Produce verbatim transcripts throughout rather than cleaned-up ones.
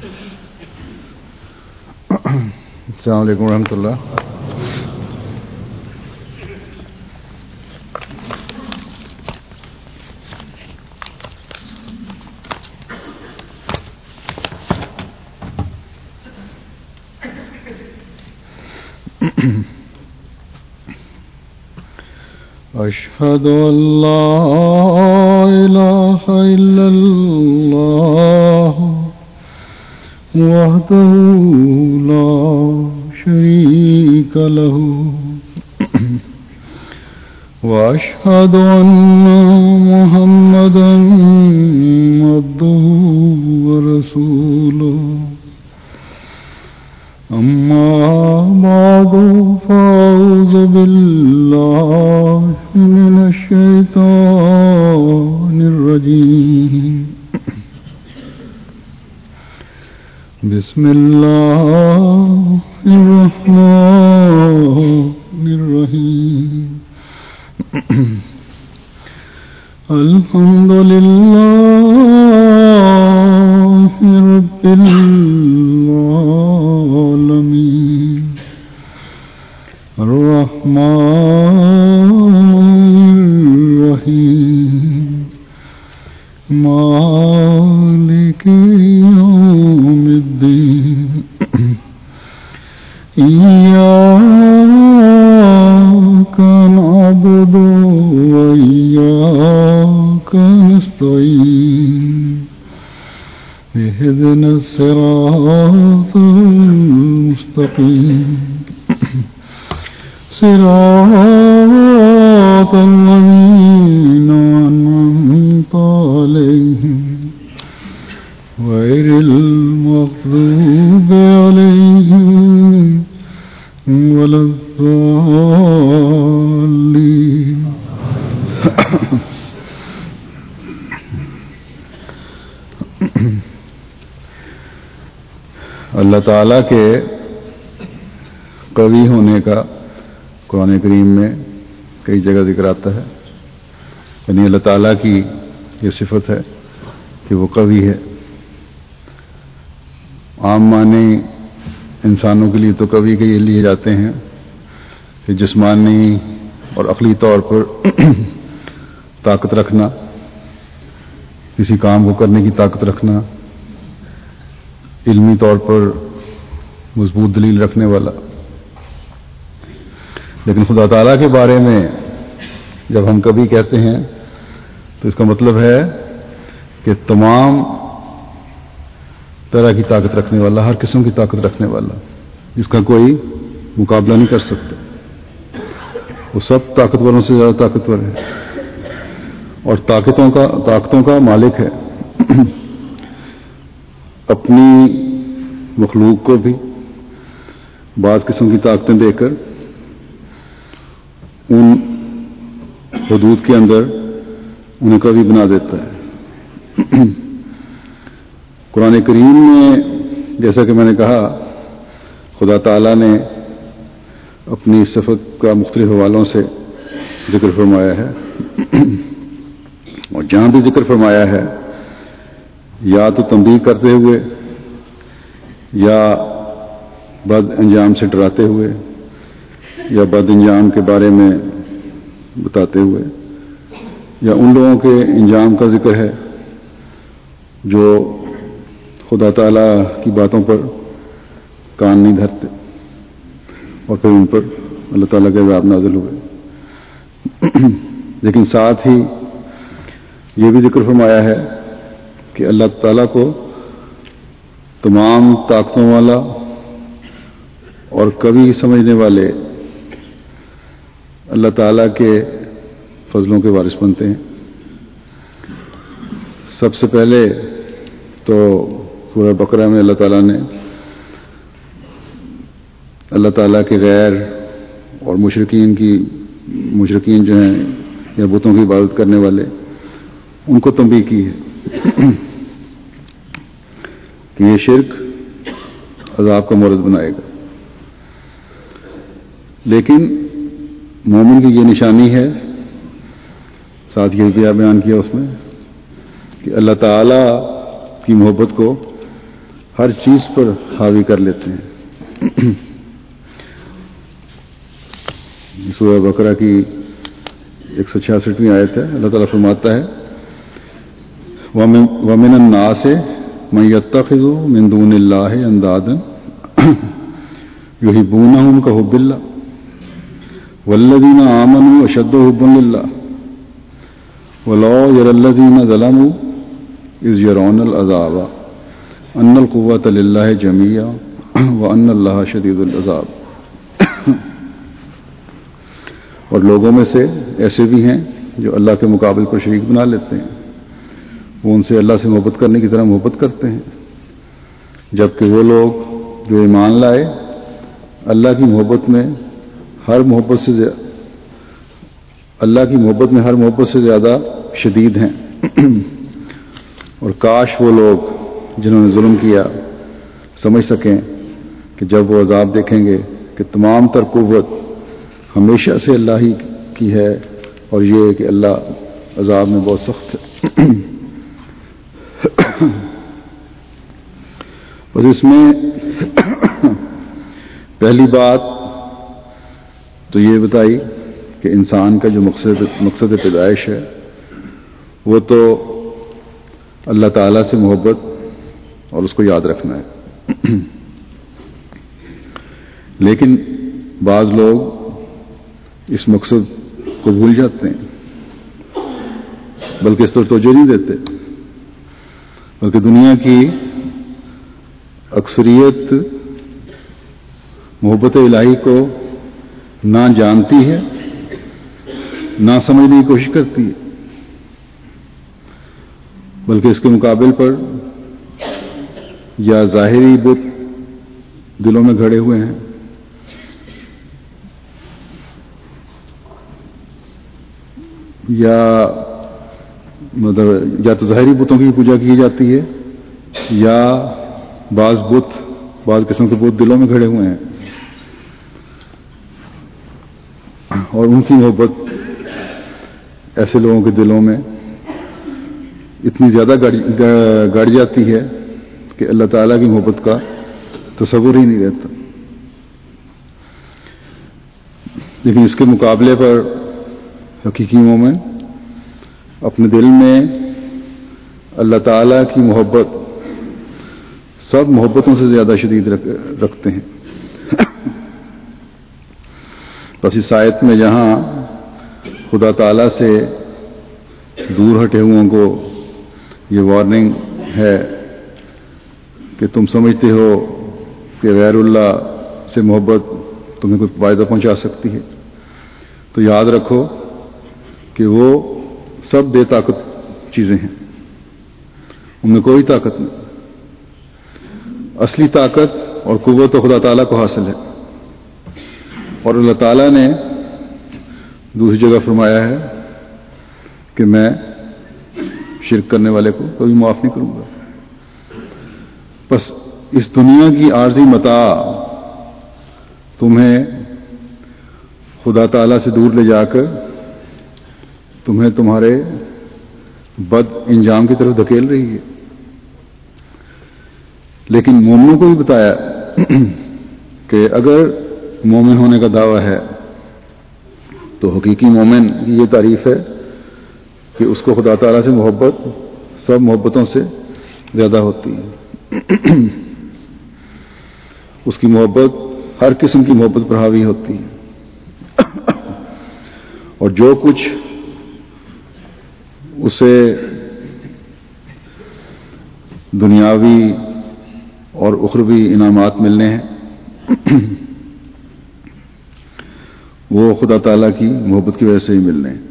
السلام علیکم ورحمۃ اللہ. أشهد أن لا إله إلا الله وحده لا شريك له وأشهد أن محمدا عبده ورسوله. أما بعد فأعوذ بالله من الشيطان الرجيم. بسم الله الرحمن الرحيم. الحمد لله رب العالمين الرحمن الرحيم مالك يوم الدين. إياك نعبد وإياك نستعين. اهدنا الصراط المستقيم صراط الذين أنعمت عليهم غير المغضوب عليهم ولا الضالين. اللہ تعالیٰ کے قوی ہونے کا قرآن کریم میں کئی جگہ ذکر آتا ہے. یعنی اللہ تعالیٰ کی یہ صفت ہے کہ وہ قوی ہے. عام معنی انسانوں کے لیے تو قوی کے یہ لیے جاتے ہیں کہ جسمانی اور عقلی طور پر طاقت رکھنا، کسی کام کو کرنے کی طاقت رکھنا، علمی طور پر مضبوط دلیل رکھنے والا. لیکن خدا تعالیٰ کے بارے میں جب ہم کبھی کہتے ہیں تو اس کا مطلب ہے کہ تمام طرح کی طاقت رکھنے والا، ہر قسم کی طاقت رکھنے والا، جس کا کوئی مقابلہ نہیں کر سکتا. وہ سب طاقتوروں سے زیادہ طاقتور ہے اور طاقتوں کا طاقتوں کا مالک ہے. اپنی مخلوق کو بھی بعض قسم کی طاقتیں دے کر ان حدود کے اندر انہیں کبھی بنا دیتا ہے. قرآن کریم میں جیسا کہ میں نے کہا خدا تعالیٰ نے اپنی صفت کا مختلف حوالوں سے ذکر فرمایا ہے، اور جہاں بھی ذکر فرمایا ہے یا تو تنبیہ کرتے ہوئے یا بد انجام سے ڈراتے ہوئے یا بد انجام کے بارے میں بتاتے ہوئے، یا ان لوگوں کے انجام کا ذکر ہے جو خدا تعالیٰ کی باتوں پر کان نہیں دھرتے اور پھر ان پر اللہ تعالیٰ کے عذاب نازل ہوئے. لیکن ساتھ ہی یہ بھی ذکر فرمایا ہے کہ اللہ تعالیٰ کو تمام طاقتوں والا اور کبھی سمجھنے والے اللہ تعالیٰ کے فضلوں کے وارث بنتے ہیں. سب سے پہلے تو سورہ بقرہ میں اللہ تعالیٰ نے اللہ تعالیٰ کے غیر اور مشرکین کی مشرکین جو ہیں یا بتوں کی عبادت کرنے والے ان کو تنبیہ کی ہے کہ یہ شرک عذاب کا مورد بنائے گا. لیکن مومن کی یہ نشانی ہے، ساتھ یہ بھی بیان کیا اس میں، کہ اللہ تعالیٰ کی محبت کو ہر چیز پر حاوی کر لیتے ہیں. سورہ بقرہ کی ایک سو چھیاسٹھویں آیت ہے. اللہ تعالیٰ فرماتا ہے وَمِنَ النَّاسِ مَن يَتَّخِذُ مِن دُونِ اللَّهِ أَندَادًا يُحِبُّونَهُمْ كَحُبِّ اللَّهِ وَالَّذِينَ آمَنُوا أَشَدُّ حُبًّا لِلَّهِ وَلَوْ يَرَى الَّذِينَ ظَلَمُوا إِذْ يَرَوْنَ الْعَذَابَ أَنَّ الْقُوَّةَ لِلَّهِ جَمِيعًا وَأَنَّ اللَّهَ شَدِيدُ الْعَذَابِ. اور لوگوں میں سے ایسے بھی ہیں جو اللہ کے مقابل پر شریک بنا لیتے ہیں. وہ ان سے اللہ سے محبت کرنے کی طرح محبت کرتے ہیں، جبکہ وہ لوگ جو ایمان لائے اللہ کی محبت میں ہر محبت سے زیادہ اللہ کی محبت میں ہر محبت سے زیادہ شدید ہیں. اور کاش وہ لوگ جنہوں نے ظلم کیا سمجھ سکیں کہ جب وہ عذاب دیکھیں گے کہ تمام تر قوت ہمیشہ سے اللہ ہی کی ہے، اور یہ کہ اللہ عذاب میں بہت سخت ہے. بس اس میں پہلی بات تو یہ بتائی کہ انسان کا جو مقصد مقصد پیدائش ہے وہ تو اللہ تعالیٰ سے محبت اور اس کو یاد رکھنا ہے. لیکن بعض لوگ اس مقصد کو بھول جاتے ہیں، بلکہ اس طرح توجہ نہیں دیتے، بلکہ دنیا کی اکثریت محبت الہی کو نہ جانتی ہے نہ سمجھنے کی کوشش کرتی ہے، بلکہ اس کے مقابل پر یا ظاہری بت دلوں میں گھڑے ہوئے ہیں یا مطلب یا تو ظاہری بتوں کی پوجا کی جاتی ہے یا بعض بت بعض قسم کے بت دلوں میں کھڑے ہوئے ہیں، اور ان کی محبت ایسے لوگوں کے دلوں میں اتنی زیادہ گڑ جاتی ہے کہ اللہ تعالیٰ کی محبت کا تصور ہی نہیں رہتا. لیکن اس کے مقابلے پر حقیقی مومن اپنے دل میں اللہ تعالیٰ کی محبت سب محبتوں سے زیادہ شدید رکھتے ہیں. بس اس آیت میں جہاں خدا تعالیٰ سے دور ہٹے ہوئوں کو یہ وارننگ ہے کہ تم سمجھتے ہو کہ غیر اللہ سے محبت تمہیں کوئی فائدہ پہنچا سکتی ہے، تو یاد رکھو کہ وہ سب بے طاقت چیزیں ہیں، ان میں کوئی طاقت نہیں. اصلی طاقت اور قوت تو خدا تعالیٰ کو حاصل ہے، اور اللہ تعالیٰ نے دوسری جگہ فرمایا ہے کہ میں شرک کرنے والے کو کبھی معاف نہیں کروں گا. بس اس دنیا کی عارضی متاع تمہیں خدا تعالیٰ سے دور لے جا کر تمہیں تمہارے بد انجام کی طرف دھکیل رہی ہے. لیکن مومنوں کو بھی بتایا کہ اگر مومن ہونے کا دعویٰ ہے تو حقیقی مومن کی یہ تعریف ہے کہ اس کو خدا تعالیٰ سے محبت سب محبتوں سے زیادہ ہوتی ہے. اس کی محبت ہر قسم کی محبت پر حاوی ہوتی ہے، اور جو کچھ اسے دنیاوی اور اخروی انعامات ملنے ہیں وہ خدا تعالیٰ کی محبت کی وجہ سے ہی ملنے ہیں.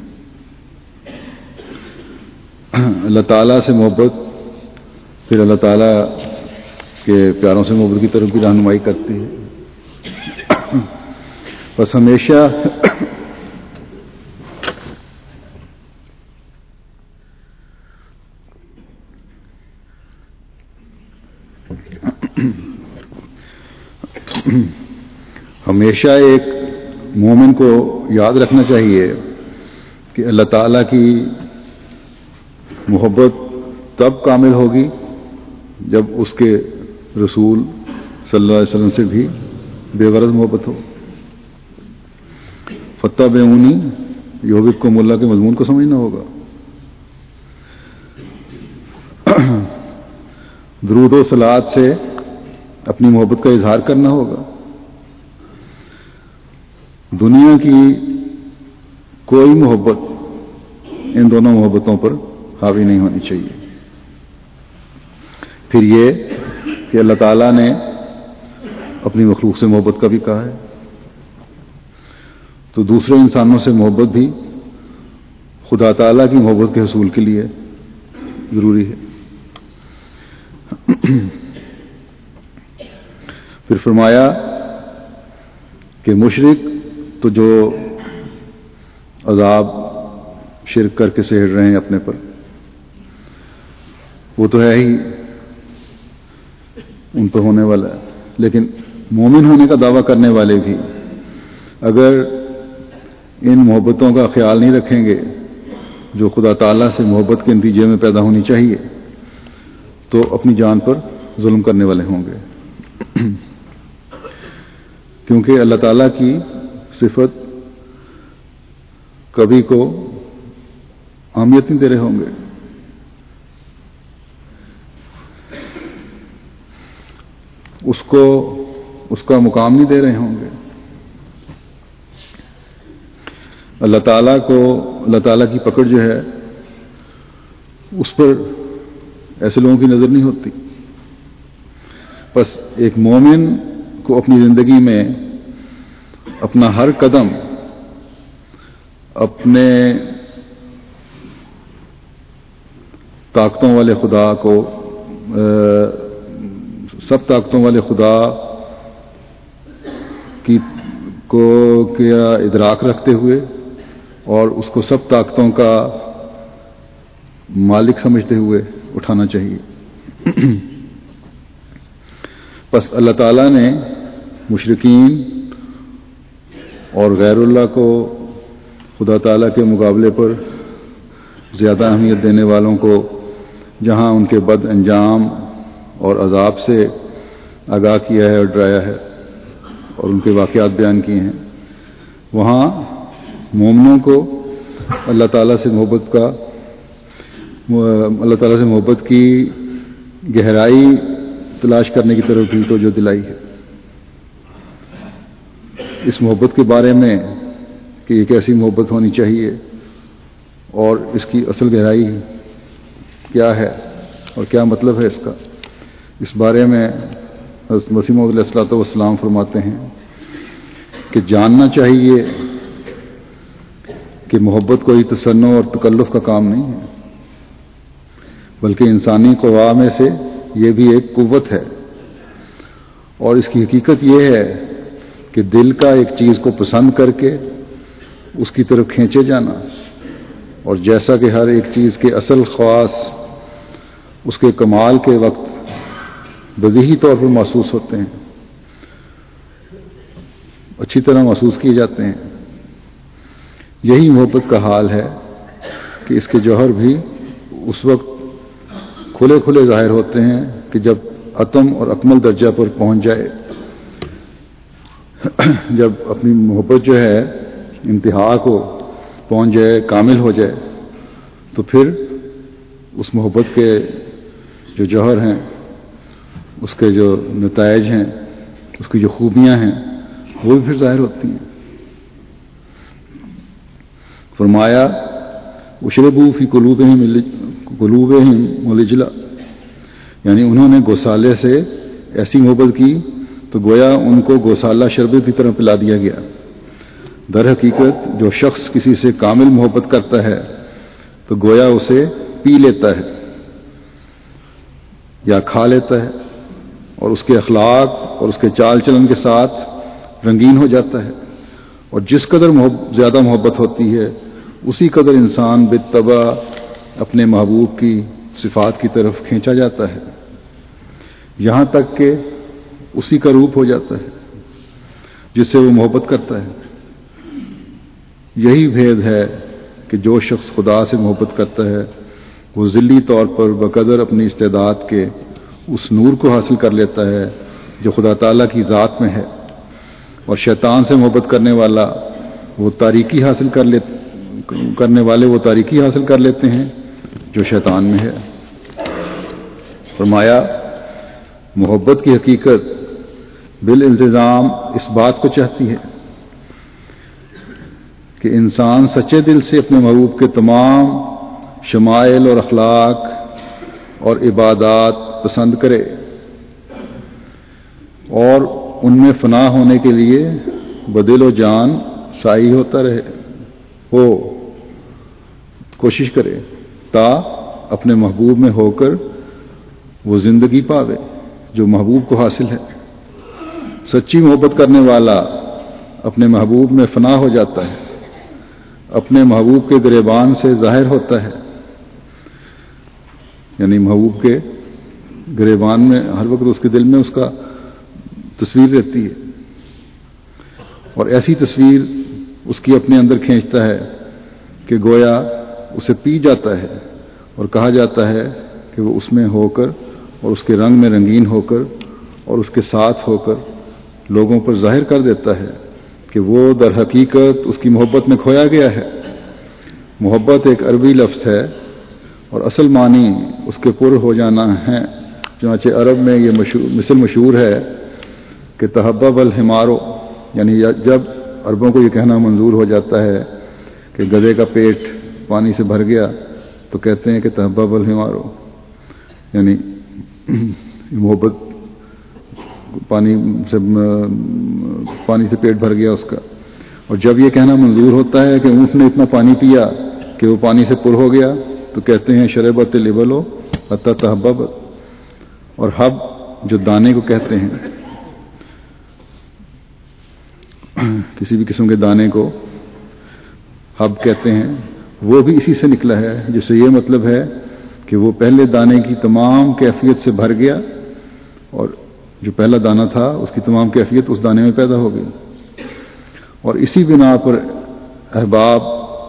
اللہ تعالیٰ سے محبت پھر اللہ تعالیٰ کے پیاروں سے محبت کی طرف بھی رہنمائی کرتی ہے. بس ہمیشہ ہمیشہ ایک مومن کو یاد رکھنا چاہیے کہ اللہ تعالیٰ کی محبت تب کامل ہوگی جب اس کے رسول صلی اللہ علیہ وسلم سے بھی بے غرض محبت ہو. فاتبعونی یحببکم اللہ کے مضمون کو سمجھنا ہوگا. درود و صلوات سے اپنی محبت کا اظہار کرنا ہوگا. دنیا کی کوئی محبت ان دونوں محبتوں پر حاوی نہیں ہونی چاہیے. پھر یہ کہ اللہ تعالیٰ نے اپنی مخلوق سے محبت کا بھی کہا ہے، تو دوسرے انسانوں سے محبت بھی خدا تعالیٰ کی محبت کے حصول کے لیے ضروری ہے. پھر فرمایا کہ مشرک تو جو عذاب شرک کر کے سہر رہے ہیں اپنے پر، وہ تو ہے ہی، ان پہ ہونے والا ہے. لیکن مومن ہونے کا دعویٰ کرنے والے بھی اگر ان محبتوں کا خیال نہیں رکھیں گے جو خدا تعالیٰ سے محبت کے نتیجے میں پیدا ہونی چاہیے، تو اپنی جان پر ظلم کرنے والے ہوں گے. کیونکہ اللہ تعالیٰ کی صفت کبھی کو اہمیت نہیں دے رہے ہوں گے. اس کو اس کا مقام نہیں دے رہے ہوں گے. اللہ تعالیٰ کو اللہ تعالیٰ کی پکڑ جو ہے اس پر ایسے لوگوں کی نظر نہیں ہوتی. بس ایک مومن کو اپنی زندگی میں اپنا ہر قدم اپنے طاقتوں والے خدا کو سب طاقتوں والے خدا کی کو کیا ادراک رکھتے ہوئے اور اس کو سب طاقتوں کا مالک سمجھتے ہوئے اٹھانا چاہیے. بس اللہ تعالیٰ نے مشرکین اور غیر اللہ کو خدا تعالیٰ کے مقابلے پر زیادہ اہمیت دینے والوں کو جہاں ان کے بد انجام اور عذاب سے آگاہ کیا ہے اور ڈرایا ہے اور ان کے واقعات بیان کیے ہیں، وہاں مومنوں کو اللہ تعالیٰ سے محبت کا اللہ تعالیٰ سے محبت کی گہرائی تلاش کرنے کی طرف بھی توجہ دلائی ہے. اس محبت کے بارے میں کہ یہ کیسی محبت ہونی چاہیے اور اس کی اصل گہرائی کیا ہے اور کیا مطلب ہے اس کا، اس بارے میں حضرت مسیح موعود علیہ الصلوۃ والسلام فرماتے ہیں کہ جاننا چاہیے کہ محبت کوئی تصنع اور تکلف کا کام نہیں ہے، بلکہ انسانی قوا میں سے یہ بھی ایک قوت ہے. اور اس کی حقیقت یہ ہے کہ دل کا ایک چیز کو پسند کر کے اس کی طرف کھینچے جانا، اور جیسا کہ ہر ایک چیز کے اصل خواص اس کے کمال کے وقت بدیہی طور پر محسوس ہوتے ہیں، اچھی طرح محسوس کیے جاتے ہیں، یہی محبت کا حال ہے کہ اس کے جوہر بھی اس وقت کھلے کھلے ظاہر ہوتے ہیں کہ جب اتم اور اکمل درجہ پر پہنچ جائے، جب اپنی محبت جو ہے انتہا کو پہنچ جائے، کامل ہو جائے، تو پھر اس محبت کے جو جوہر ہیں، اس کے جو نتائج ہیں، اس کی جو خوبیاں ہیں، وہ بھی پھر ظاہر ہوتی ہیں. فرمایا اشربوا فی قلوبہم قلوبہم العجل، یعنی انہوں نے گوسالے سے ایسی محبت کی تو گویا ان کو گوسالہ شربت کی طرح پلا دیا گیا. در حقیقت جو شخص کسی سے کامل محبت کرتا ہے تو گویا اسے پی لیتا ہے یا کھا لیتا ہے، اور اس کے اخلاق اور اس کے چال چلن کے ساتھ رنگین ہو جاتا ہے. اور جس قدر محب زیادہ محبت ہوتی ہے اسی قدر انسان بالطبع اپنے محبوب کی صفات کی طرف کھینچا جاتا ہے، یہاں تک کہ اسی کا روپ ہو جاتا ہے جس سے وہ محبت کرتا ہے. یہی بھید ہے کہ جو شخص خدا سے محبت کرتا ہے وہ ذلی طور پر بقدر اپنی استعداد کے اس نور کو حاصل کر لیتا ہے جو خدا تعالیٰ کی ذات میں ہے، اور شیطان سے محبت کرنے والا وہ تاریکی حاصل کر لے کرنے والے وہ تاریکی حاصل کر لیتے ہیں جو شیطان میں ہے۔ فرمایا محبت کی حقیقت بالالتزام اس بات کو چاہتی ہے کہ انسان سچے دل سے اپنے محبوب کے تمام شمائل اور اخلاق اور عبادات پسند کرے اور ان میں فنا ہونے کے لیے بدل و جان سائی ہوتا رہے ہو کوشش کرے تا اپنے محبوب میں ہو کر وہ زندگی پاوے جو محبوب کو حاصل ہے۔ سچی محبت کرنے والا اپنے محبوب میں فنا ہو جاتا ہے، اپنے محبوب کے گریبان سے ظاہر ہوتا ہے، یعنی محبوب کے گریبان میں ہر وقت اس کے دل میں اس کا تصویر رہتی ہے، اور ایسی تصویر اس کی اپنے اندر کھینچتا ہے کہ گویا اسے پی جاتا ہے، اور کہا جاتا ہے کہ وہ اس میں ہو کر اور اس کے رنگ میں رنگین ہو کر اور اس کے ساتھ ہو کر لوگوں پر ظاہر کر دیتا ہے کہ وہ در حقیقت اس کی محبت میں کھویا گیا ہے۔ محبت ایک عربی لفظ ہے اور اصل معنی اس کے پر ہو جانا ہے، چنانچہ عرب میں یہ مشہور مثل مشہور ہے کہ تحبب الحمارو، یعنی جب عربوں کو یہ کہنا منظور ہو جاتا ہے کہ گدھے کا پیٹ پانی سے بھر گیا تو کہتے ہیں کہ تحبب الحمارو، یعنی محبت پانی سے پانی سے پیٹ بھر گیا اس کا۔ اور جب یہ کہنا منظور ہوتا ہے کہ اونٹ نے اتنا پانی پیا کہ وہ پانی سے پر ہو گیا تو کہتے ہیں شربت الابل حتی تحبب، اور حب جو دانے کو کہتے ہیں، کسی بھی قسم کے دانے کو حب کہتے ہیں، وہ بھی اسی سے نکلا ہے، جس سے یہ مطلب ہے کہ وہ پہلے دانے کی تمام کیفیت سے بھر گیا اور جو پہلا دانہ تھا اس کی تمام کیفیت اس دانے میں پیدا ہو گئی۔ اور اسی بنا پر احباب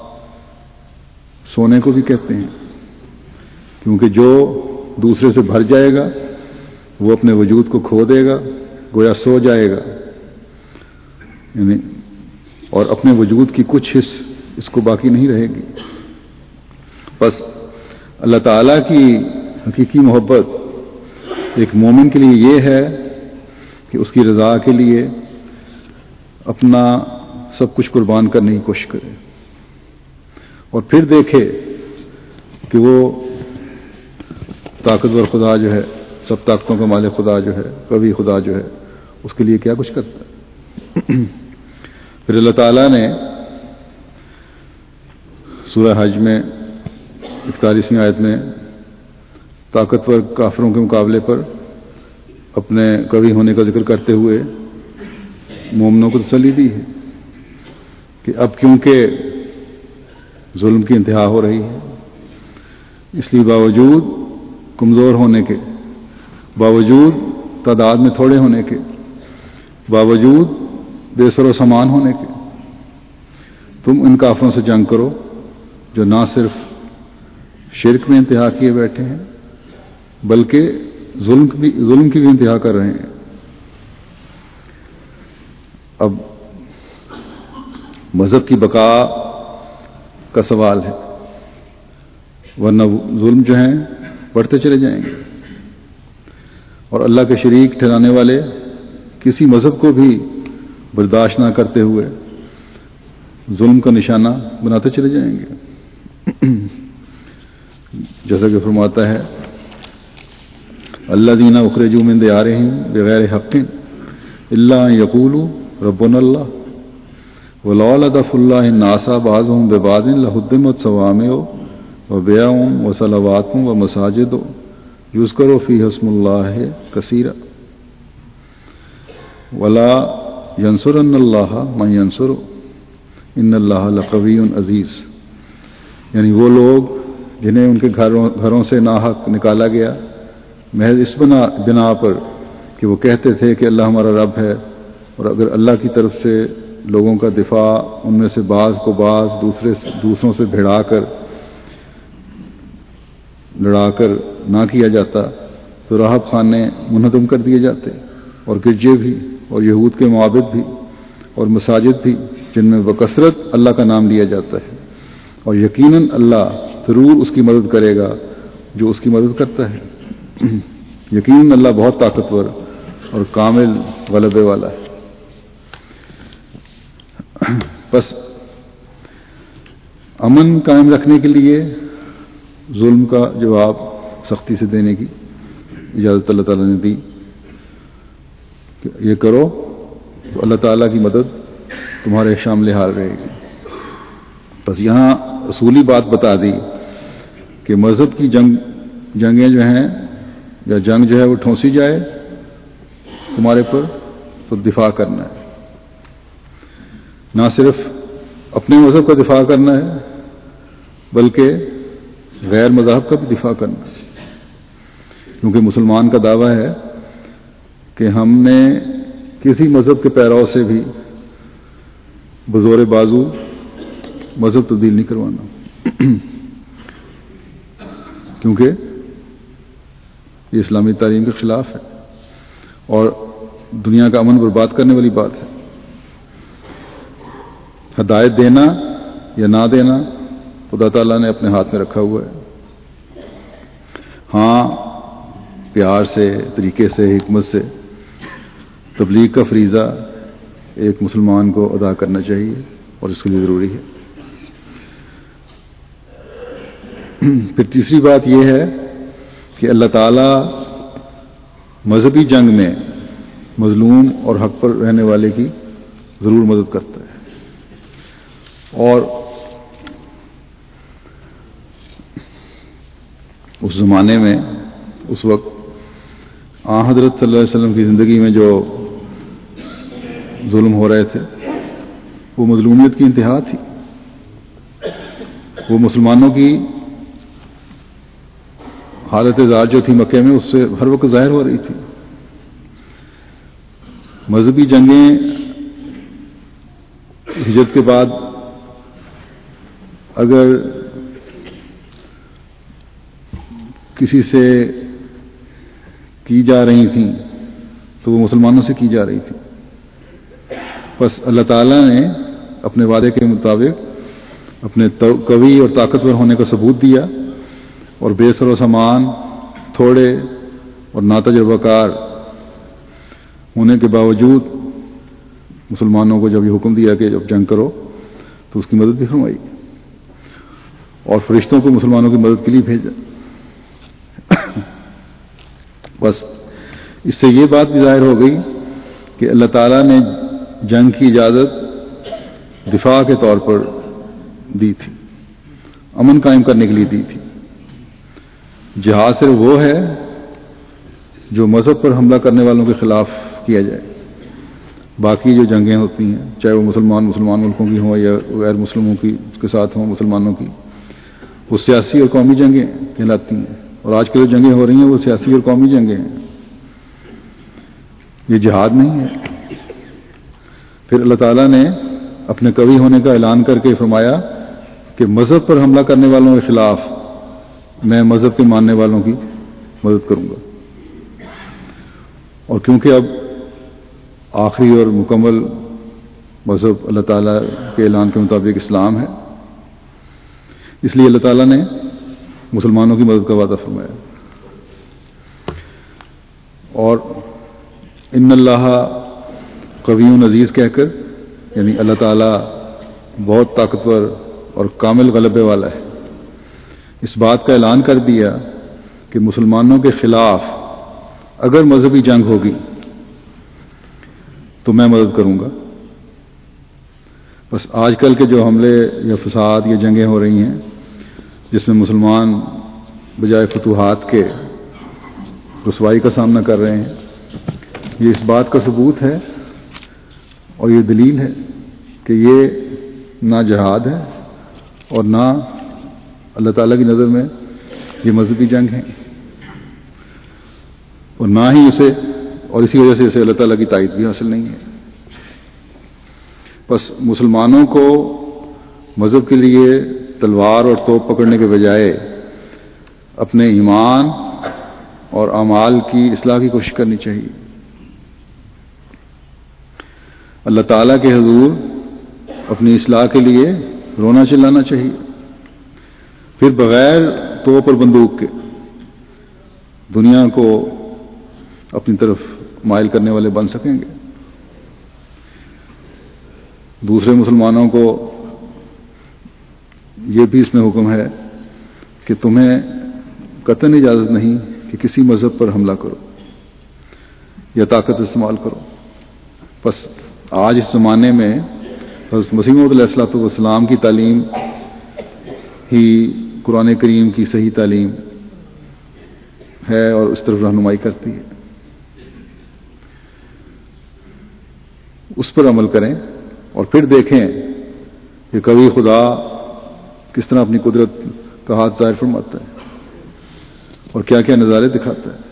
سونے کو بھی کہتے ہیں، کیونکہ جو دوسرے سے بھر جائے گا وہ اپنے وجود کو کھو دے گا، گویا سو جائے گا، یعنی اور اپنے وجود کی کچھ حص اس کو باقی نہیں رہے گی۔ بس اللہ تعالیٰ کی حقیقی محبت ایک مومن کے لیے یہ ہے کہ اس کی رضا کے لیے اپنا سب کچھ قربان کرنے کی کوشش کرے، اور پھر دیکھے کہ وہ طاقتور خدا جو ہے، سب طاقتوں کا مالک خدا جو ہے، قوی خدا جو ہے، اس کے لیے کیا کچھ کرتا ہے۔ پھر اللہ تعالیٰ نے سورہ حج میں اکتالیسویں آیت میں طاقتور کافروں کے مقابلے پر اپنے قوی ہونے کا ذکر کرتے ہوئے مومنوں کو تسلی دی ہے کہ اب کیونکہ ظلم کی انتہا ہو رہی ہے، اس لیے باوجود کمزور ہونے کے، باوجود تعداد میں تھوڑے ہونے کے، باوجود بے سر و سامان ہونے کے، تم ان کافروں سے جنگ کرو جو نہ صرف شرک میں انتہا کیے بیٹھے ہیں بلکہ ظلم کی بھی ظلم کی بھی انتہا کر رہے ہیں۔ اب مذہب کی بقا کا سوال ہے، ورنہ ظلم جو ہیں بڑھتے چلے جائیں گے، اور اللہ کے شریک ٹھہرانے والے کسی مذہب کو بھی برداشت نہ کرتے ہوئے ظلم کا نشانہ بناتے چلے جائیں گے۔ جیسا کہ فرماتا ہے الذین اخرجوا من دیارہم بغیر حق الا ان یقولوا ربنا اللہ ولولا دفع اللہ الناس بعضهم ببعض لہدمت صوامع وبیع وصلوات ومساجد یذکر فیہا اسم اللہ کثیرا ولا ینصرن اللہ من ینصر ان اللہ لقوی عزیز، یعنی وہ لوگ جنہیں ان کے گھروں گھروں سے ناحق نکالا گیا محض اس بنا بنا پر کہ وہ کہتے تھے کہ اللہ ہمارا رب ہے، اور اگر اللہ کی طرف سے لوگوں کا دفاع ان میں سے بعض کو بعض دوسرے دوسروں سے بھیڑا کر لڑا کر نہ کیا جاتا تو راہب خانے منہدم کر دیے جاتے، اور گرجے بھی، اور یہود کے معابد بھی، اور مساجد بھی جن میں بکثرت اللہ کا نام لیا جاتا ہے، اور یقیناً اللہ ضرور اس کی مدد کرے گا جو اس کی مدد کرتا ہے۔ یقیناً اللہ بہت طاقتور اور کامل غلبے والا ہے۔ بس امن قائم رکھنے کے لیے ظلم کا جواب سختی سے دینے کی اجازت اللہ تعالیٰ نے دی کہ یہ کرو تو اللہ تعالیٰ کی مدد تمہارے شامل حال رہے گی۔ بس یہاں اصولی بات بتا دی کہ مذہب کی جنگ جنگیں جو ہیں یا جنگ جو ہے وہ ٹھونسی جائے تمہارے پر تو دفاع کرنا ہے، نہ صرف اپنے مذہب کا دفاع کرنا ہے بلکہ غیر مذاہب کا بھی دفاع کرنا ہے، کیونکہ مسلمان کا دعویٰ ہے کہ ہم نے کسی مذہب کے پیرو سے بھی بزور بازو مذہب تبدیل نہیں کروانا، کیونکہ یہ اسلامی تعلیم کے خلاف ہے اور دنیا کا امن برباد کرنے والی بات ہے۔ ہدایت دینا یا نہ دینا خدا تعالیٰ نے اپنے ہاتھ میں رکھا ہوا ہے۔ ہاں، پیار سے، طریقے سے، حکمت سے تبلیغ کا فریضہ ایک مسلمان کو ادا کرنا چاہیے اور اس کے لیے ضروری ہے۔ پھر تیسری بات یہ ہے کہ اللہ تعالیٰ مذہبی جنگ میں مظلوم اور حق پر رہنے والے کی ضرور مدد کرتا ہے، اور اس زمانے میں اس وقت آن حضرت صلی اللہ علیہ وسلم کی زندگی میں جو ظلم ہو رہے تھے وہ مظلومیت کی انتہا تھی، وہ مسلمانوں کی حالت ذات جو تھی مکے میں اس سے ہر وقت ظاہر ہو رہی تھی۔ مذہبی جنگیں ہجرت کے بعد اگر کسی سے کی جا رہی تھیں تو وہ مسلمانوں سے کی جا رہی تھی، بس اللہ تعالیٰ نے اپنے وعدے کے مطابق اپنے قوی اور طاقتور ہونے کا ثبوت دیا، اور بے سر و سامان، تھوڑے اور ناتجربہ کار ہونے کے باوجود مسلمانوں کو جب یہ حکم دیا کہ جب جنگ کرو تو اس کی مدد بھی فرمائی، اور فرشتوں کو مسلمانوں کی مدد کے لیے بھیجا۔ بس اس سے یہ بات بھی ظاہر ہو گئی کہ اللہ تعالیٰ نے جنگ کی اجازت دفاع کے طور پر دی تھی، امن قائم کرنے کے لیے دی تھی۔ جہاد صرف وہ ہے جو مذہب پر حملہ کرنے والوں کے خلاف کیا جائے، باقی جو جنگیں ہوتی ہیں چاہے وہ مسلمان مسلمان ملکوں کی ہوں یا غیر مسلموں کی کے ساتھ ہوں مسلمانوں کی، وہ سیاسی اور قومی جنگیں کہلاتی ہیں، اور آج کل جو جنگیں ہو رہی ہیں وہ سیاسی اور قومی جنگیں ہیں، یہ جہاد نہیں ہے۔ پھر اللہ تعالیٰ نے اپنے قوی ہونے کا اعلان کر کے فرمایا کہ مذہب پر حملہ کرنے والوں کے خلاف میں مذہب کے ماننے والوں کی مدد کروں گا، اور کیونکہ اب آخری اور مکمل مذہب اللہ تعالیٰ کے اعلان کے مطابق اسلام ہے، اس لیے اللہ تعالیٰ نے مسلمانوں کی مدد کا وعدہ فرمایا، اور ان اللہ قوی عزیز کہہ کر، یعنی اللہ تعالیٰ بہت طاقتور اور کامل غلبے والا ہے، اس بات کا اعلان کر دیا کہ مسلمانوں کے خلاف اگر مذہبی جنگ ہوگی تو میں مدد کروں گا۔ بس آج کل کے جو حملے یا فساد یا جنگیں ہو رہی ہیں جس میں مسلمان بجائے فتوحات کے رسوائی کا سامنا کر رہے ہیں، یہ اس بات کا ثبوت ہے اور یہ دلیل ہے کہ یہ نہ جہاد ہے اور نہ اللہ تعالیٰ کی نظر میں یہ مذہبی جنگ ہے، اور نہ ہی اسے، اور اسی وجہ سے اسے اللہ تعالیٰ کی تائید بھی حاصل نہیں ہے۔ بس مسلمانوں کو مذہب کے لیے تلوار اور توپ پکڑنے کے بجائے اپنے ایمان اور اعمال کی اصلاح کی کوشش کرنی چاہیے. اللہ تعالیٰ کے حضور اپنی اصلاح کے لیے رونا چلانا چاہیے، پھر بغیر توپ اور بندوق کے دنیا کو اپنی طرف مائل کرنے والے بن سکیں گے. دوسرے مسلمانوں کو یہ بھی اس میں حکم ہے کہ تمہیں قطعاً اجازت نہیں کہ کسی مذہب پر حملہ کرو یا طاقت استعمال کرو. بس آج اس زمانے میں حضرت مسیح موعود علیہ الصلوۃ والسلام کی تعلیم ہی قرآن کریم کی صحیح تعلیم ہے اور اس طرف رہنمائی کرتی ہے. اس پر عمل کریں اور پھر دیکھیں کہ کبھی خدا کس طرح اپنی قدرت کا ہاتھ ظاہر فرماتا ہے اور کیا کیا نظارے دکھاتا ہے.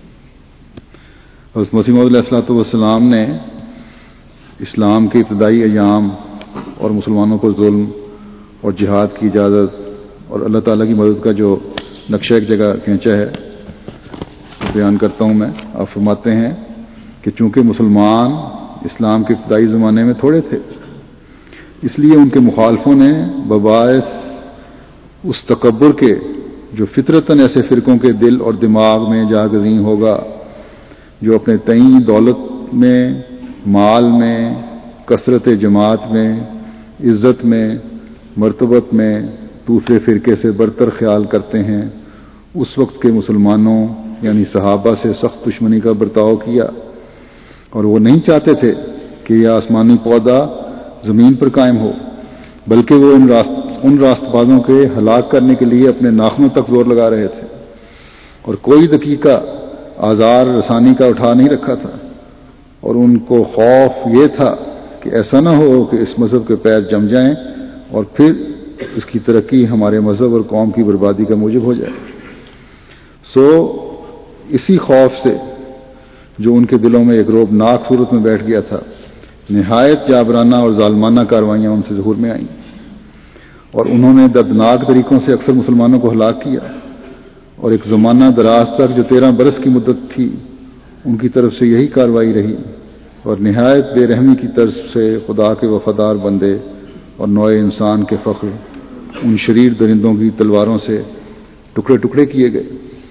حضرت مسیح موعود علیہ الصلوۃ والسلام نے اسلام کے ابتدائی ایام اور مسلمانوں پر ظلم اور جہاد کی اجازت اور اللہ تعالیٰ کی مدد کا جو نقشہ ایک جگہ کھینچا ہے بیان کرتا ہوں میں. آپ فرماتے ہیں کہ چونکہ مسلمان اسلام کے ابتدائی زمانے میں تھوڑے تھے، اس لیے ان کے مخالفوں نے بباعث اس تکبر کے جو فطرتاً ایسے فرقوں کے دل اور دماغ میں جاگزین ہوگا جو اپنے تئیں دولت میں، مال میں، کثرت جماعت میں، عزت میں، مرتبت میں دوسرے فرقے سے برتر خیال کرتے ہیں، اس وقت کے مسلمانوں یعنی صحابہ سے سخت دشمنی کا برتاؤ کیا. اور وہ نہیں چاہتے تھے کہ یہ آسمانی پودا زمین پر قائم ہو، بلکہ وہ ان راست ان راست بازوں کے ہلاک کرنے کے لیے اپنے ناخنوں تک زور لگا رہے تھے اور کوئی دقیقہ آزار رسانی کا اٹھا نہیں رکھا تھا. اور ان کو خوف یہ تھا کہ ایسا نہ ہو کہ اس مذہب کے پیر جم جائیں اور پھر اس کی ترقی ہمارے مذہب اور قوم کی بربادی کا موجب ہو جائے. سو اسی خوف سے جو ان کے دلوں میں ایک رعبناک صورت میں بیٹھ گیا تھا، نہایت جابرانہ اور ظالمانہ کاروائیاں ان سے ظہور میں آئیں اور انہوں نے دردناک طریقوں سے اکثر مسلمانوں کو ہلاک کیا. اور ایک زمانہ دراز تک جو تیرہ برس کی مدت تھی ان کی طرف سے یہی کارروائی رہی اور نہایت بے رحمی کی طرز سے خدا کے وفادار بندے اور نوع انسان کے فخر ان شریر درندوں کی تلواروں سے ٹکڑے ٹکڑے کیے گئے.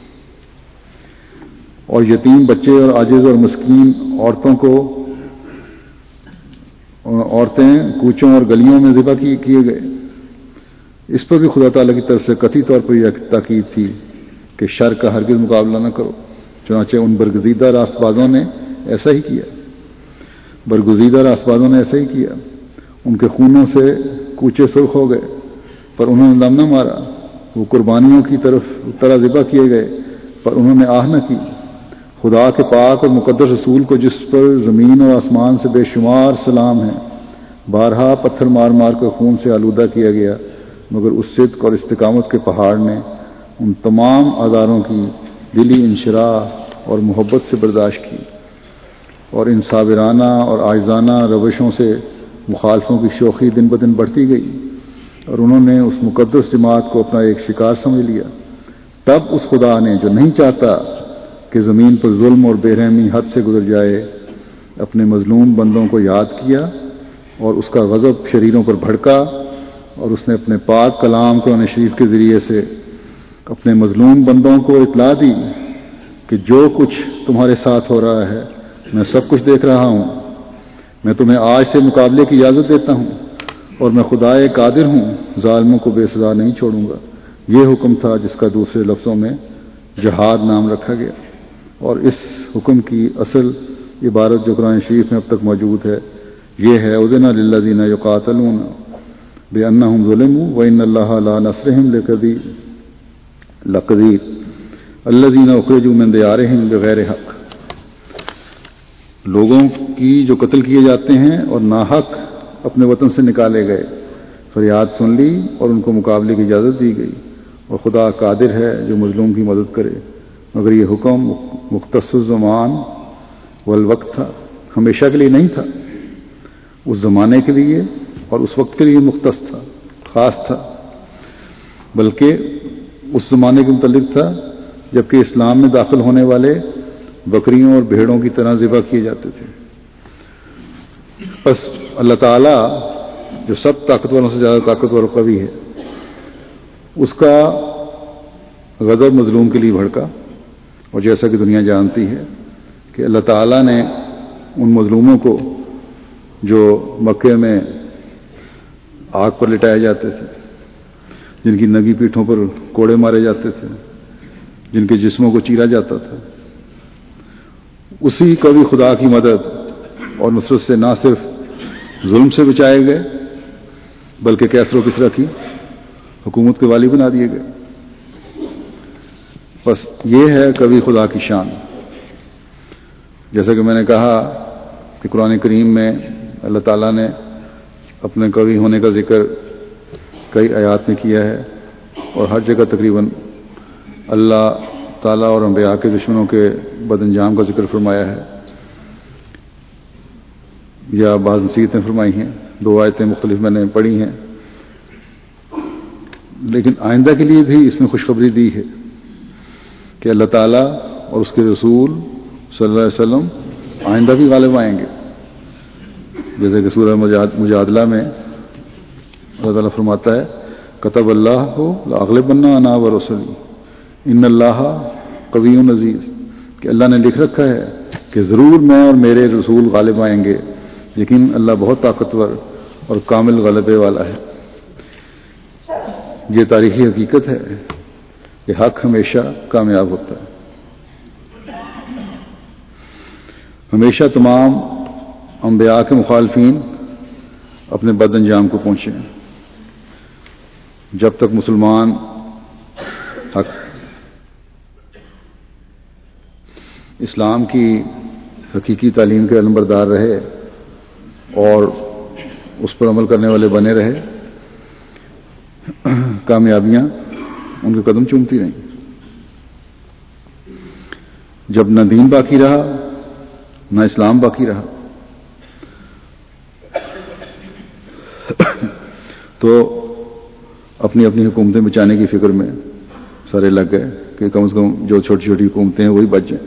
اور یتیم بچے اور عاجز اور مسکین عورتوں کو عورتیں کوچوں اور گلیوں میں ذبح کیے گئے. اس پر بھی خدا تعالیٰ کی طرف سے قطعی طور پر یہ تاکید تھی کہ شر کا ہرگز مقابلہ نہ کرو. چنانچہ ان برگزیدہ راست بازوں نے ایسا ہی کیا برگزیدہ راست بازوں نے ایسا ہی کیا ان کے خونوں سے کوچے سرخ ہو گئے پر انہوں نے دم نہ مارا. وہ قربانیوں کی طرف طرح ذبح کیے گئے پر انہوں نے آہ نہ کی. خدا کے پاک اور مقدس رسول کو جس پر زمین اور آسمان سے بے شمار سلام ہیں بارہا پتھر مار مار کر خون سے آلودہ کیا گیا، مگر اس صدق اور استقامت کے پہاڑ نے ان تمام آزاروں کی دلی انشراح اور محبت سے برداشت کی اور ان صابرانہ اور عاجزانہ روشوں سے مخالفوں کی شوخی دن بدن بڑھتی گئی اور انہوں نے اس مقدس جماعت کو اپنا ایک شکار سمجھ لیا. تب اس خدا نے جو نہیں چاہتا کہ زمین پر ظلم اور بے رحمی حد سے گزر جائے اپنے مظلوم بندوں کو یاد کیا اور اس کا غضب شریروں پر بھڑکا اور اس نے اپنے پاک کلام قرآن شریف کے ذریعے سے اپنے مظلوم بندوں کو اطلاع دی کہ جو کچھ تمہارے ساتھ ہو رہا ہے میں سب کچھ دیکھ رہا ہوں. میں تمہیں آج سے مقابلے کی اجازت دیتا ہوں اور میں خدائے قادر ہوں، ظالموں کو بے سزا نہیں چھوڑوں گا. یہ حکم تھا جس کا دوسرے لفظوں میں جہاد نام رکھا گیا. اور اس حکم کی اصل عبارت جو قرآن شریف میں اب تک موجود ہے یہ ہے اذن للذین یقاتلون بانہم ظلموا وان اللہ علی نصرہم لقدیر الذین اخرجوا من دیارہم بغیر حق. لوگوں کی جو قتل کیے جاتے ہیں اور ناحق اپنے وطن سے نکالے گئے فریاد سن لی اور ان کو مقابلے کی اجازت دی گئی اور خدا قادر ہے جو مظلوم کی مدد کرے. مگر یہ حکم مختص الزمان والوقت تھا، ہمیشہ کے لیے نہیں تھا، اس زمانے کے لیے اور اس وقت کے لیے مختص تھا، خاص تھا، بلکہ اس زمانے کے متعلق تھا جبکہ اسلام میں داخل ہونے والے بکریوں اور بھیڑوں کی طرح ذبح کیے جاتے تھے۔ بس اللہ تعالیٰ جو سب طاقتوروں سے زیادہ طاقتور و قوی ہے، اس کا غضب مظلوم کے لیے بھڑکا، اور جیسا کہ دنیا جانتی ہے کہ اللہ تعالیٰ نے ان مظلوموں کو جو مکے میں آگ پر لٹائے جاتے تھے، جن کی ننگی پیٹھوں پر کوڑے مارے جاتے تھے، جن کے جسموں کو چیرا جاتا تھا، اسی قوی خدا کی مدد اور نصرت سے نہ صرف ظلم سے بچائے گئے بلکہ کیسر و کسریٰ کی حکومت کے والی بنا دیے گئے۔ بس یہ ہے قوی خدا کی شان۔ جیسا کہ میں نے کہا کہ قرآن کریم میں اللہ تعالیٰ نے اپنے قوی ہونے کا ذکر کئی آیات میں کیا ہے، اور ہر جگہ تقریباً اللہ تعالیٰ اور انبیاء کے دشمنوں کے بد انجام کا ذکر فرمایا ہے، یا بعض نصیحتیں فرمائی ہیں۔ دو آیتیں مختلف میں نے پڑھی ہیں، لیکن آئندہ کے لیے بھی اس میں خوشخبری دی ہے کہ اللہ تعالیٰ اور اس کے رسول صلی اللہ علیہ وسلم آئندہ بھی غالب آئیں گے، جیسے کہ سورہ مجادلہ میں اللہ تعالیٰ فرماتا ہے کتب اللہ لاغلبن انا ورسلی ان اللہ قوی عزیز، کہ اللہ نے لکھ رکھا ہے کہ ضرور میں اور میرے رسول غالب آئیں گے، لیکن اللہ بہت طاقتور اور کامل غلبے والا ہے۔ یہ تاریخی حقیقت ہے کہ حق ہمیشہ کامیاب ہوتا ہے۔ ہمیشہ تمام انبیاء کے مخالفین اپنے بد انجام کو پہنچے ہیں۔ جب تک مسلمان حق اسلام کی حقیقی تعلیم کے علمبردار رہے اور اس پر عمل کرنے والے بنے رہے، کامیابیاں ان کے قدم چومتی رہیں۔ جب نہ دین باقی رہا نہ اسلام باقی رہا تو اپنی اپنی حکومتیں بچانے کی فکر میں سارے لگ گئے کہ کم از کم جو چھوٹی چھوٹی حکومتیں ہیں وہی بچ جائیں۔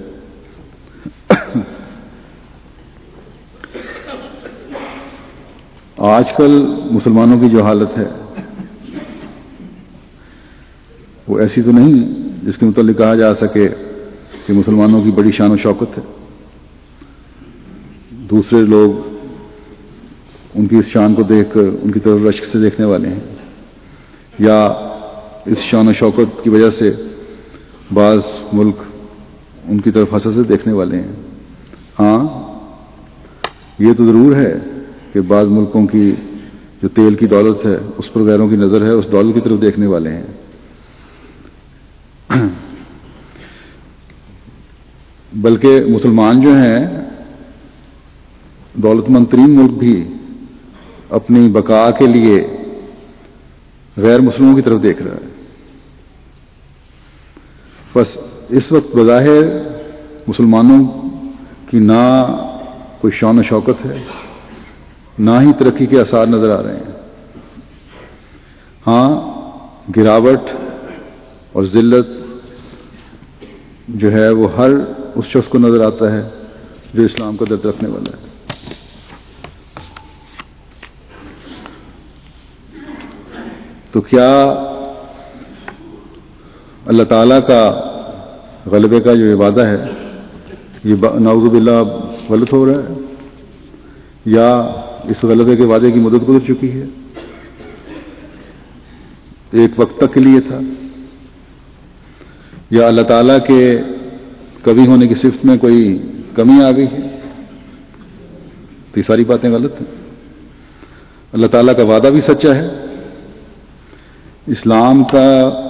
آج کل مسلمانوں کی جو حالت ہے وہ ایسی تو نہیں جس کے متعلق کہا جا سکے کہ مسلمانوں کی بڑی شان و شوکت ہے، دوسرے لوگ ان کی اس شان کو دیکھ کر ان کی طرف رشک سے دیکھنے والے ہیں، یا اس شان و شوکت کی وجہ سے بعض ملک ان کی طرف حسد سے دیکھنے والے ہیں۔ ہاں یہ تو ضرور ہے کہ بعض ملکوں کی جو تیل کی دولت ہے اس پر غیروں کی نظر ہے، اس دولت کی طرف دیکھنے والے ہیں۔ بلکہ مسلمان جو ہیں دولت مند ترین ملک بھی اپنی بقا کے لیے غیر مسلموں کی طرف دیکھ رہا ہے۔ بس اس وقت بظاہر مسلمانوں کی نہ کوئی شان و شوکت ہے، نہ ہی ترقی کے آثار نظر آ رہے ہیں۔ ہاں گراوٹ اور ذلت جو ہے وہ ہر اس شخص کو نظر آتا ہے جو اسلام کا درد رکھنے والا ہے۔ تو کیا اللہ تعالیٰ کا غلبے کا جو وعدہ ہے یہ نعوذ باللہ غلط ہو رہا ہے، یا اس غلبے کے وعدے کی مدت گزر چکی ہے؟ ایک وقت تک کے لیے تھا، یا اللہ تعالیٰ کے کبھی ہونے کی صفت میں کوئی کمی آ گئی ہے؟ تو یہ ساری باتیں غلط ہیں۔ اللہ تعالیٰ کا وعدہ بھی سچا ہے، اسلام کا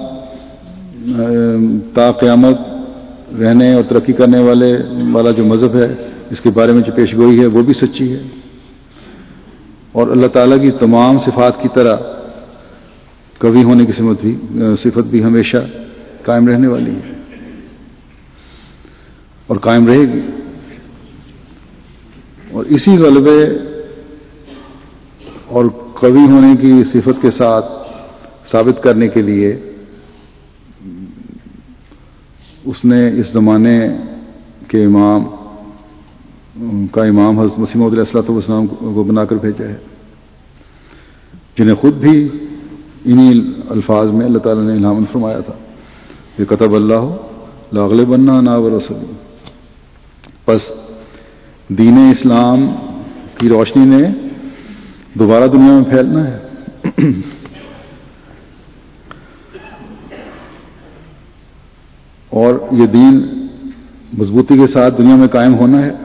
تا قیامت رہنے اور ترقی کرنے والے والا جو مذہب ہے اس کے بارے میں جو پیش گوئی ہے وہ بھی سچی ہے، اور اللہ تعالیٰ کی تمام صفات کی طرح کبھی ہونے کی صفت بھی صفت بھی ہمیشہ قائم رہنے والی ہے اور قائم رہے گی۔ اور اسی غلبے اور قوی ہونے کی صفت کے ساتھ ثابت کرنے کے لیے اس نے اس زمانے کے امام کا امام حضرت مسیح موعود علیہ الصلوۃ والسلام کو بنا کر بھیجا ہے، جنہیں خود بھی انہی الفاظ میں اللہ تعالیٰ نے الہام فرمایا تھا کہ کتب اللہ لاغلبن انا ورسولی۔ پس دین اسلام کی روشنی نے دوبارہ دنیا میں پھیلنا ہے۔ اور یہ دین مضبوطی کے ساتھ دنیا میں قائم ہونا ہے۔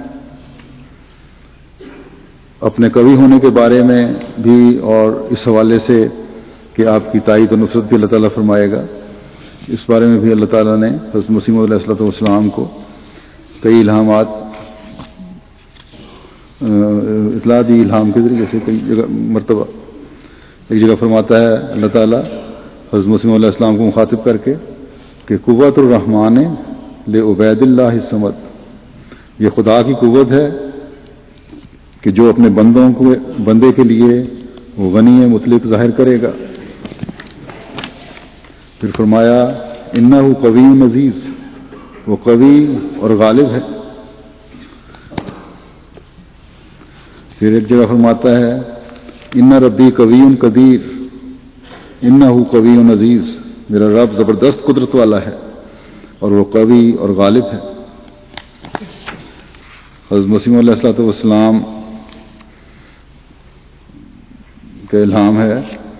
اپنے قوی ہونے کے بارے میں بھی اور اس حوالے سے کہ آپ کی تائید و نصرت بھی اللہ تعالیٰ فرمائے گا، اس بارے میں بھی اللہ تعالیٰ نے حضرت مسیح موعود علیہ الصلوۃ والسلام کو کئی الہامات اطلاع دی، الہام کے ذریعے سے کئی جگہ مرتبہ۔ ایک جگہ فرماتا ہے اللہ تعالیٰ حضرت مسیح موعود علیہ السلام کو مخاطب کر کے کہ قوت الرحمن لعبید اللہ الصمد، یہ خدا کی قوت ہے کہ جو اپنے بندوں کو بندے کے لیے وہ غنی مطلق ظاہر کرے گا۔ پھر فرمایا انہ قوی عزیز، وہ قوی اور غالب ہے۔ پھر ایک جگہ فرماتا ہے ان ربی قوی قدیر انہ قوی عزیز، میرا رب زبردست قدرت والا ہے اور وہ قوی اور غالب ہے۔ حضرت مسیح علیہ الصلوۃ والسلام کا الہام ہے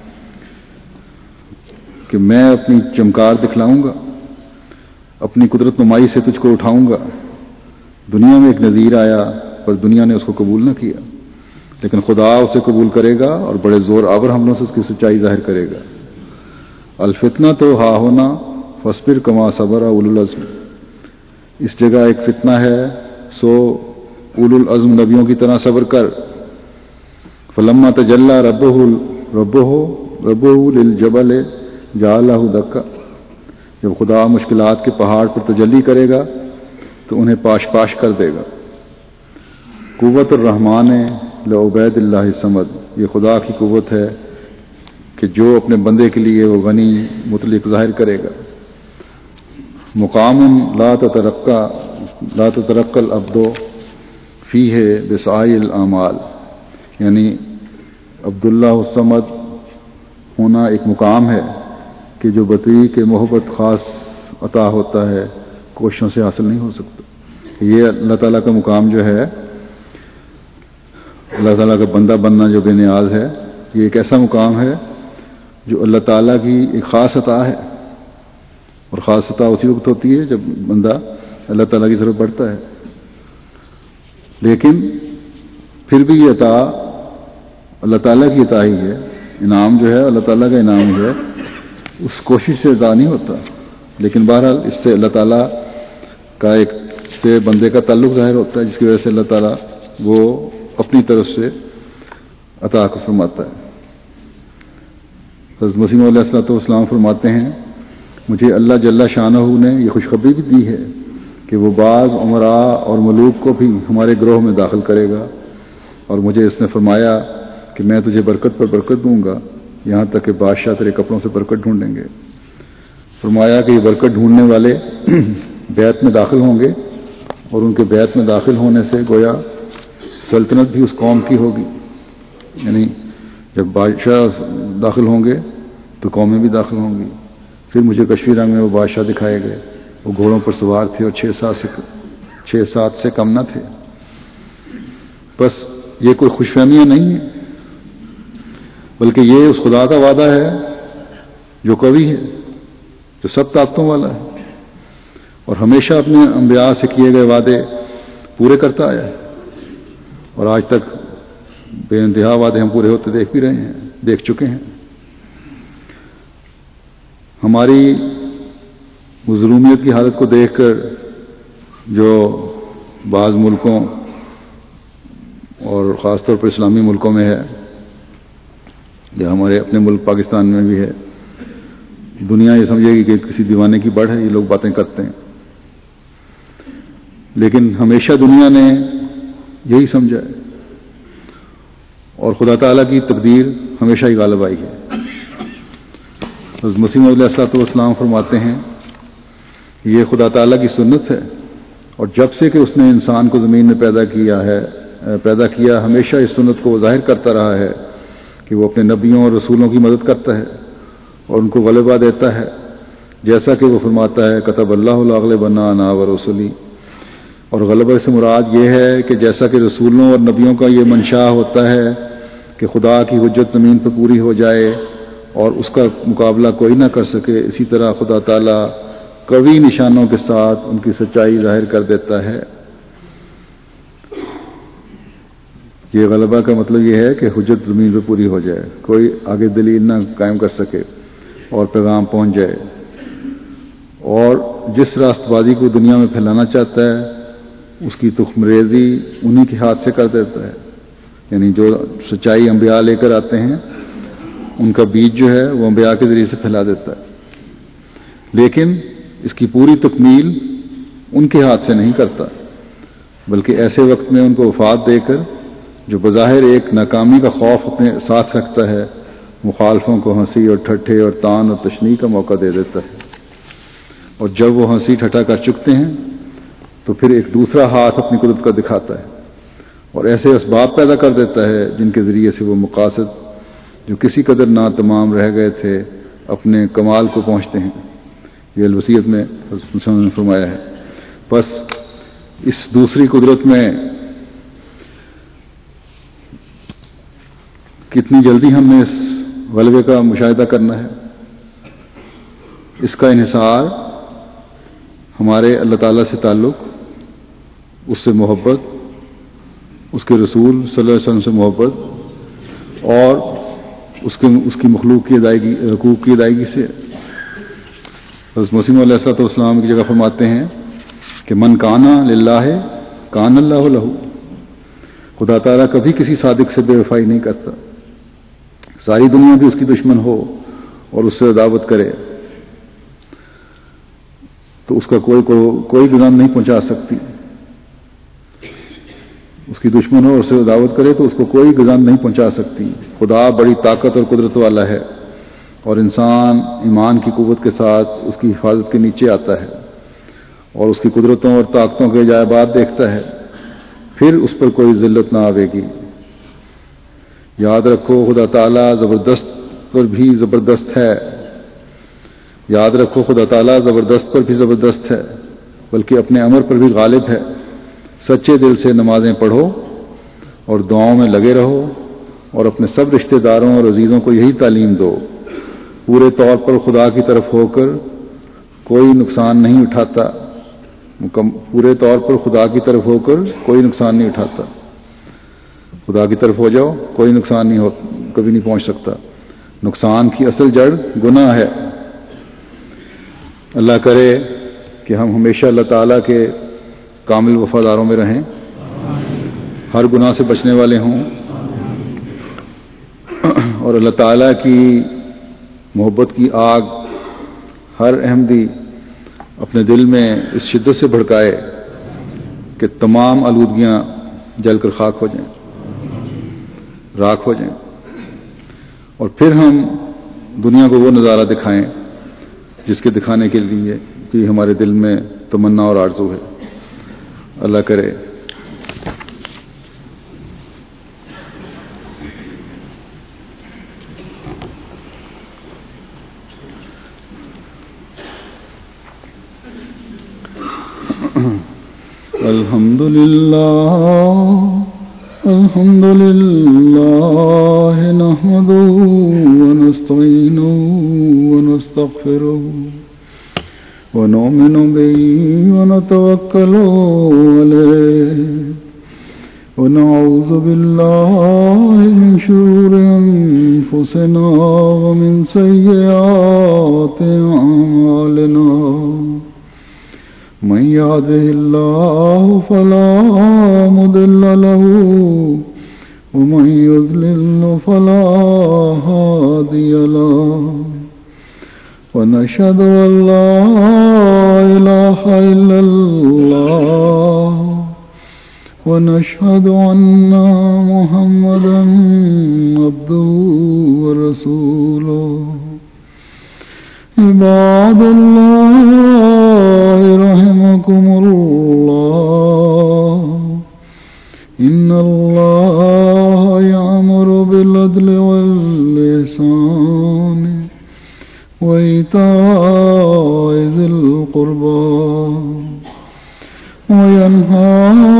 کہ میں اپنی چمکار دکھلاؤں گا، اپنی قدرت نمائی سے تجھ کو اٹھاؤں گا۔ دنیا میں ایک نذیر آیا پر دنیا نے اس کو قبول نہ کیا، لیکن خدا اسے قبول کرے گا اور بڑے زور آور حملوں سے اس کی سچائی ظاہر کرے گا۔ الفتنہ تو ہا ہونا فاصبر کما صبر اولو العزم، اس جگہ ایک فتنہ ہے سو اولو العزم نبیوں کی طرح صبر کر۔ فلما تجلی ربہ ربہ ربہ للجبل جعلہ دکا، جب خدا مشکلات کے پہاڑ پر تجلی کرے گا تو انہیں پاش پاش کر دے گا۔ قوت الرحمن لعبید اللہ الصمد، یہ خدا کی قوت ہے کہ جو اپنے بندے کے لیے وہ غنی مطلق ظاہر کرے گا۔ مقام لا تترقى لا تترقى العبد فیہ بسعی الاعمال، یعنی عبداللہ الصمد ہونا ایک مقام ہے کہ جو بطری کے محبت خاص عطا ہوتا ہے، کوششوں سے حاصل نہیں ہو سکتا۔ یہ اللہ تعالیٰ کا مقام جو ہے، اللہ تعالیٰ کا بندہ بننا جو بے نیاز ہے، یہ ایک ایسا مقام ہے جو اللہ تعالیٰ کی ایک خاص عطا ہے، اور خاص عطا اسی وقت ہوتی ہے جب بندہ اللہ تعالیٰ کی طرف بڑھتا ہے۔ لیکن پھر بھی یہ عطا اللہ تعالیٰ کی عطا ہی ہے، انعام جو ہے اللہ تعالیٰ کا انعام ہے، اس کوشش سے عطا نہیں ہوتا، لیکن بہرحال اس سے اللہ تعالیٰ کا ایک سے بندے کا تعلق ظاہر ہوتا ہے، جس کی وجہ سے اللہ تعالیٰ وہ اپنی طرف سے عطا کو فرماتا ہے۔ حضرت مسیح علیہ الصلوۃ والسلام فرماتے ہیں مجھے اللہ جل شانہ نے یہ خوشخبری بھی دی ہے کہ وہ بعض عمراء اور ملوک کو بھی ہمارے گروہ میں داخل کرے گا، اور مجھے اس نے فرمایا کہ میں تجھے برکت پر برکت دوں گا، یہاں تک کہ بادشاہ تیرے کپڑوں سے برکت ڈھونڈیں گے۔ فرمایا کہ یہ برکت ڈھونڈنے والے بیعت میں داخل ہوں گے، اور ان کے بیعت میں داخل ہونے سے گویا سلطنت بھی اس قوم کی ہوگی، یعنی جب بادشاہ داخل ہوں گے تو قومیں بھی داخل ہوں گی۔ پھر مجھے کشمیر رنگ میں وہ بادشاہ دکھائے گئے، وہ گھوڑوں پر سوار تھے اور چھ سات سے چھ سات سے کم نہ تھے۔ بس یہ کوئی خوش فہمیاں نہیں ہے، بلکہ یہ اس خدا کا وعدہ ہے جو قوی ہے، جو سب طاقتوں والا ہے، اور ہمیشہ اپنے انبیاء سے کیے گئے وعدے پورے کرتا آیا ہے، اور آج تک بے انتہا وعدے ہم پورے ہوتے دیکھ بھی رہے ہیں، دیکھ چکے ہیں۔ ہماری مظلومیت کی حالت کو دیکھ کر جو بعض ملکوں اور خاص طور پر اسلامی ملکوں میں ہے، یا ہمارے اپنے ملک پاکستان میں بھی ہے، دنیا یہ سمجھے گی کہ کسی دیوانے کی بڑھ ہے، یہ لوگ باتیں کرتے ہیں، لیکن ہمیشہ دنیا نے یہی سمجھا ہے، اور خدا تعالیٰ کی تقدیر ہمیشہ ہی غالب آئی ہے۔ حضرت مسیح علیہ الصلوۃ والسلام فرماتے ہیں یہ خدا تعالیٰ کی سنت ہے، اور جب سے کہ اس نے انسان کو زمین میں پیدا کیا ہے پیدا کیا ہمیشہ اس سنت کو ظاہر کرتا رہا ہے کہ وہ اپنے نبیوں اور رسولوں کی مدد کرتا ہے اور ان کو غلبہ دیتا ہے، جیسا کہ وہ فرماتا ہے کتب اللہ لاغلبن انا ورسلی۔ اور غلبہ سے مراد یہ ہے کہ جیسا کہ رسولوں اور نبیوں کا یہ منشا ہوتا ہے کہ خدا کی حجت زمین پر پوری ہو جائے اور اس کا مقابلہ کوئی نہ کر سکے، اسی طرح خدا تعالیٰ قوی نشانوں کے ساتھ ان کی سچائی ظاہر کر دیتا ہے۔ یہ غلبہ کا مطلب یہ ہے کہ حجت زمین پہ پوری ہو جائے، کوئی آگے دلیل نہ قائم کر سکے اور پیغام پہنچ جائے، اور جس راست بازی کو دنیا میں پھیلانا چاہتا ہے اس کی تخم ریزی انہی کے ہاتھ سے کر دیتا ہے، یعنی جو سچائی انبیاء لے کر آتے ہیں ان کا بیج جو ہے وہ انبیاء کے ذریعے سے پھیلا دیتا ہے، لیکن اس کی پوری تکمیل ان کے ہاتھ سے نہیں کرتا، بلکہ ایسے وقت میں ان کو وفات دے کر جو بظاہر ایک ناکامی کا خوف اپنے ساتھ رکھتا ہے، مخالفوں کو ہنسی اور ٹھٹھے اور تان اور تشنیع کا موقع دے دیتا ہے، اور جب وہ ہنسی ٹھٹھا کر چکتے ہیں تو پھر ایک دوسرا ہاتھ اپنی قدرت کا دکھاتا ہے اور ایسے اسباب پیدا کر دیتا ہے جن کے ذریعے سے وہ مقاصد جو کسی قدر ناتمام رہ گئے تھے اپنے کمال کو پہنچتے ہیں۔ یہ الوصیت میں حضرت نے فرمایا ہے۔ بس اس دوسری قدرت میں کتنی جلدی ہم نے اس غلبے کا مشاہدہ کرنا ہے، اس کا انحصار ہمارے اللہ تعالیٰ سے تعلق، اس سے محبت، اس کے رسول صلی اللہ علیہ وسلم سے محبت اور اس کے اس کی مخلوق کی ادائیگی حقوق کی ادائیگی سے۔ حضرت مسیح علیہ الصلوۃ والسلام کی جگہ فرماتے ہیں کہ من کانا للہ کان اللہ لہ، خدا تعالیٰ کبھی کسی صادق سے بے وفائی نہیں کرتا، ساری دنیا بھی اس کی دشمن ہو اور اس سے عداوت کرے تو اس کا کوئی کوئی گناہ نہیں پہنچا سکتی، اس کی دشمن ہو اور اسے عداوت کرے تو اس کو کوئی غذا نہیں پہنچا سکتی۔ خدا بڑی طاقت اور قدرت والا ہے اور انسان ایمان کی قوت کے ساتھ اس کی حفاظت کے نیچے آتا ہے اور اس کی قدرتوں اور طاقتوں کے عجائبات دیکھتا ہے، پھر اس پر کوئی ذلت نہ آئے گی۔ یاد رکھو خدا تعالیٰ زبردست پر بھی زبردست ہے، یاد رکھو خدا تعالیٰ زبردست پر بھی زبردست ہے، بلکہ اپنے امر پر بھی غالب ہے۔ سچے دل سے نمازیں پڑھو اور دعاؤں میں لگے رہو اور اپنے سب رشتہ داروں اور عزیزوں کو یہی تعلیم دو، پورے طور پر خدا کی طرف ہو کر کوئی نقصان نہیں اٹھاتا، پورے طور پر خدا کی طرف ہو کر کوئی نقصان نہیں اٹھاتا۔ خدا کی طرف ہو جاؤ، کوئی نقصان نہیں ہو کبھی نہیں پہنچ سکتا۔ نقصان کی اصل جڑ گناہ ہے۔ اللہ کرے کہ ہم ہمیشہ اللہ تعالیٰ کے کامل وفاداروں میں رہیں، ہر گناہ سے بچنے والے ہوں اور اللہ تعالیٰ کی محبت کی آگ ہر احمدی اپنے دل میں اس شدت سے بھڑکائے کہ تمام آلودگیاں جل کر خاک ہو جائیں، راکھ ہو جائیں، اور پھر ہم دنیا کو وہ نظارہ دکھائیں جس کے دکھانے کے لیے کہ ہمارے دل میں تمنا اور آرزو ہے۔ اللہ کرے الحمد للہ الحمد للہ نحمده ونستعینه ونستغفره ونؤمن به ونتوکل علیہ ونعوذ باللہ من شرور انفسنا ومن سیئات اعمالنا من يهده الله فلا مضل له ومن يضلل فلا هادي له ونشهد أن لا إله إلا الله ونشهد أن محمدا عبده ورسوله عباد الله يذكركم الله إن الله يأمر بالعدل والإحسان وإيتاء ذي القربى وينهى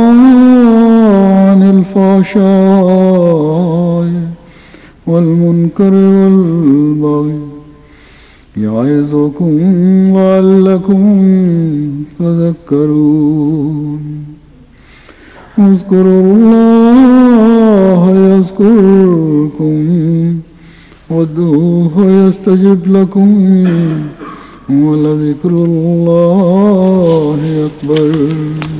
عن الفحشاء والمنكر والبغي يعظكم لعلكم تذكرون اذكروا الله يذكركم وادعوه يستجب لكم ولذكر الله أكبر.